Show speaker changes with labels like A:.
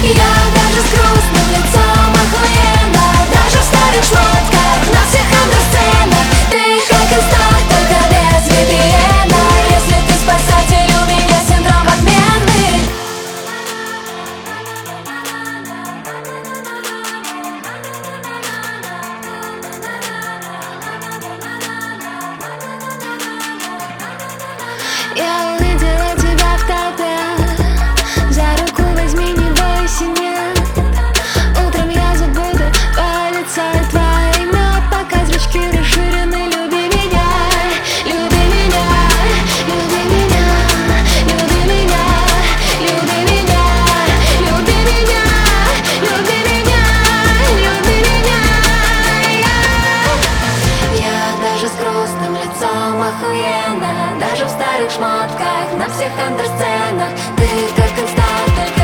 A: Я даже с грустным лицом охуенно, даже в старых шмотках, на всех андерсценах. Ты как инстаг, только без VPN. Если ты спасатель, у меня синдром отмены.
B: Я увидела тебя в толпе, за руку возьми, не бойся, нет. Утром я забуду полицай твое имя, пока зрачки расширены. Люби меня, люби меня, люби меня, люби меня, люби меня, люби меня, люби меня, люби меня.
A: Я даже с грустным лицом охуенно, даже в старых шмотках, на всех андерсценах. Ты как инстаг, только